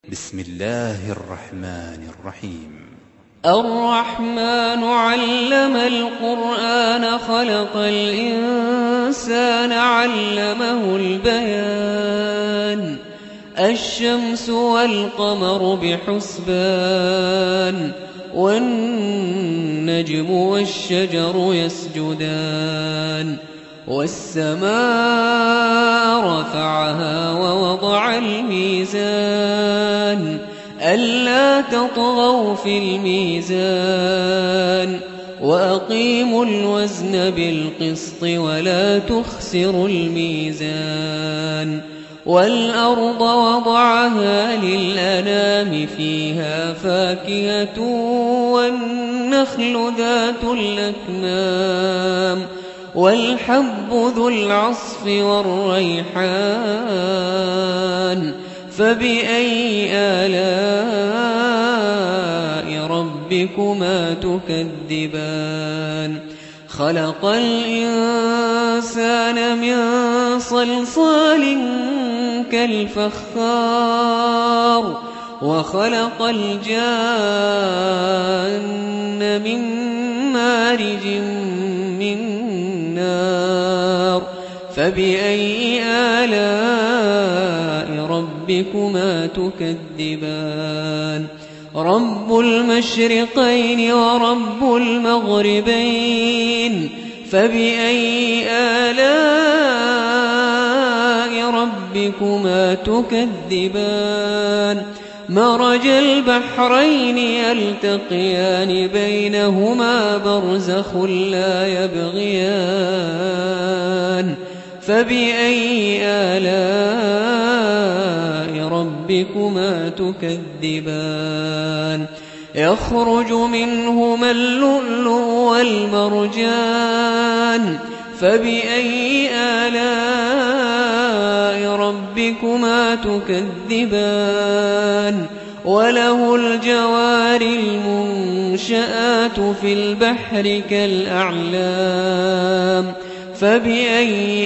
بسم الله الرحمن الرحيم. الرحمن علم القرآن خلق الإنسان علمه البيان الشمس والقمر بحسبان والنجم والشجر يسجدان والسماء رفعها ووضع الميزان ألا تطغوا في الميزان وأقيموا الوزن بالقسط ولا تخسروا الميزان والأرض وضعها للأنام فيها فاكهة والنخل ذات الأكمام والحب ذو العصف والريحان فبأي آلاء ربكما تكذبان خلق الإنسان من صلصال كالفخار وخلق الجان من مارج من نار فبأي آلاء ربكما تكذبان رب المشرقين ورب المغربين فبأي آلاء ربكما تكذبان مرج البحرين يلتقيان بينهما برزخ لا يبغيان فبأي آلاء ربكما تكذبان يخرج منهما اللؤلؤ والمرجان فبأي آلاء ربكما تكذبان وله الجوار المنشآت في البحر كالأعلام فبأي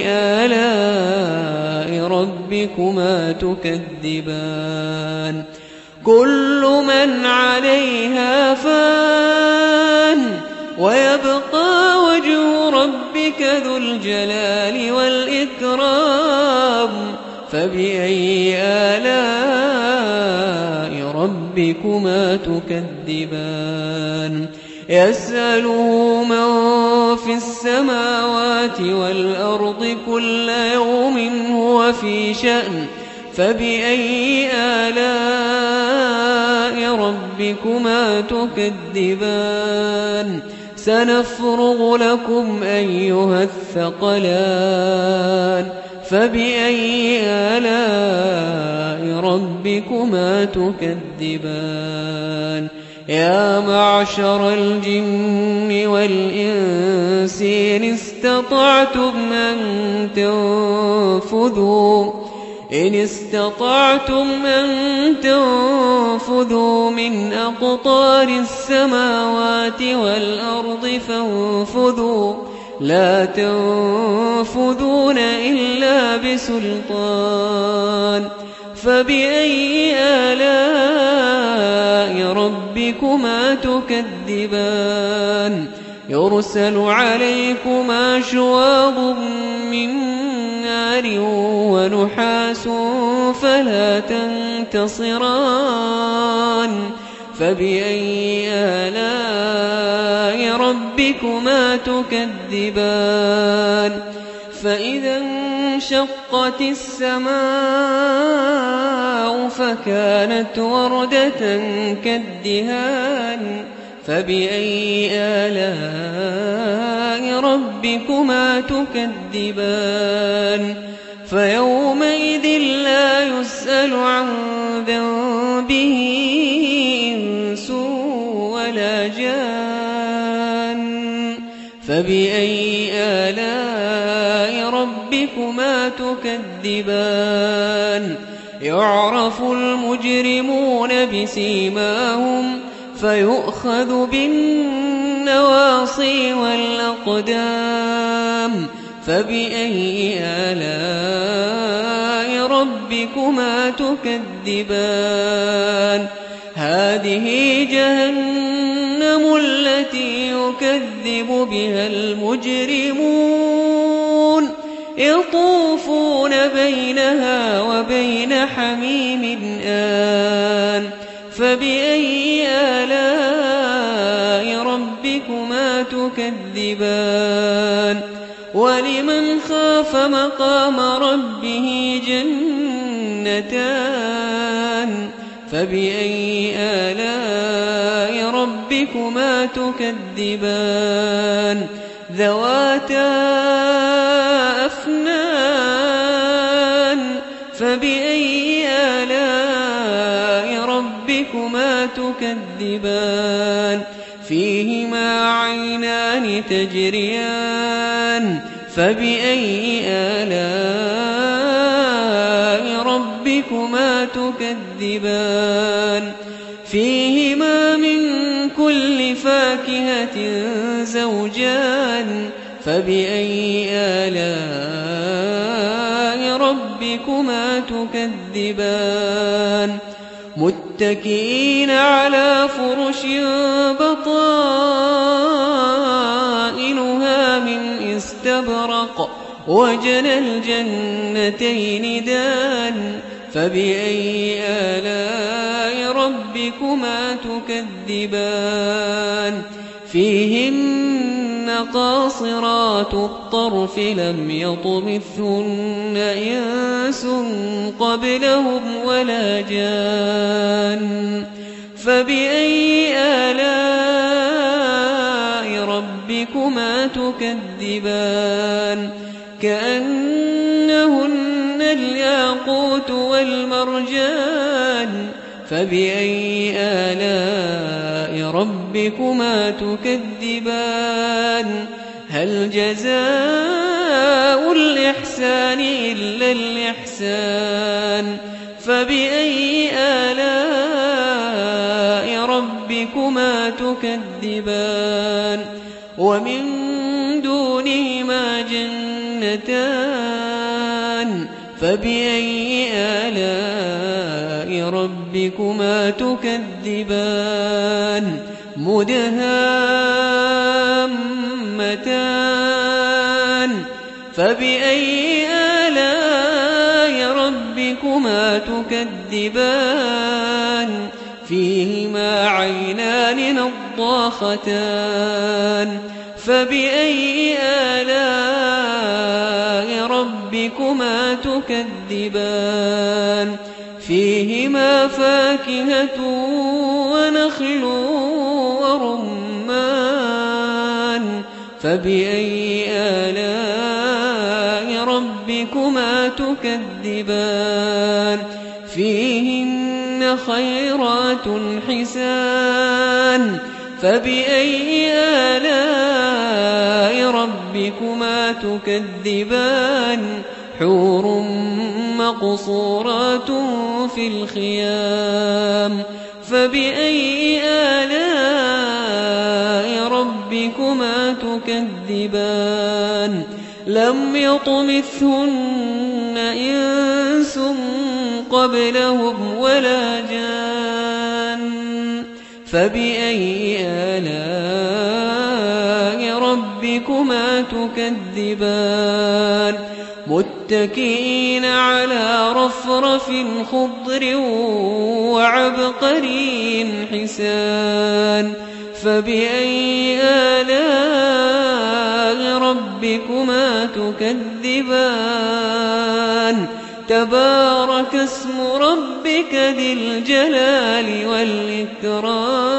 آلاء ربكما تكذبان كل من عليها فان ويبقى وجه ربك ذو الجلال والإكرام فبأي آلاء ربكما تكذبان يسأله من في السماوات والأرض كل يوم هو في شأن فبأي آلاء ربكما تكذبان سنفرغ لكم أيها الثقلان فبأي آلاء ربكما تكذبان يا معشر الجن والإنس إن استطعتم أن تنفذوا من أقطار السماوات والأرض فانفذوا لا تنفذون إلا بسلطان فبأي آلاء ربكما تكذبان يرسل عليكما شواظ من نار ونحاس فلا تنتصران فبأي آلاء ربكما تكذبان فإذا انشقت السماء فكانت وردة كالدهان فبأي آلاء ربكما تكذبان فيومئذ لا يسأل عن ذنبه إنس ولا جان فبأي آلاء ربكما تكذبان يعرف المجرمون بسيماهم فيؤخذ بالنواصي والأقدام فبأي آلاء ربكما تكذبان هذه جهنم التي يكذب بها المجرمون يطوفون بينها وبين حميم آن فبأي آلاء ربكما تكذبان ولمن خاف مقام ربه جنتان فبأي آلاء ربكما تكذبان ذواتا أفنان فبأي آلاء ربكما تكذبان فيهما عينان تجريان فبأي آلاء ربكما تكذبان فيهما من كل فاكهة زوجان فبأي آلاء ربكما تكذبان متكئين على فرش بطائنها من استبرق وجنى الجنتين دان فبأي آلاء ربكما تكذبان فيهن قاصرات الطرف لم يطمثهن إنس قبلهم ولا جان فبأي آلاء ربكما تكذبان كأنهن الياقوت والمرجان فبأي آلاء ربكما تكذبان هل جزاء الإحسان إلا الإحسان فبأي آلاء ربكما تكذبان ومن دونهما جنتان فبأي آلاء ربكما تكذبان مدهامتان فبأي آلاء ربكما تكذبان فيهما عينان نضاختان فبأي آلاء ربكما تكذبان فيهما فاكهة ونخل ورمان فبأي آلاء ربكما تكذبان فيهن خيرات حسان فبأي آلاء ربكما تكذبان حور مقصورات في الخيام فبأي آلاء ربكما تكذبان لم يطمثهن إنس قبلهم ولا جان فبأي آلاء ربكما تكذبان متكئين على رفرف خضر وعبقري حسان فبأي آلاء ربكما تكذبان تبارك اسم ربك ذي الجلال والإكرام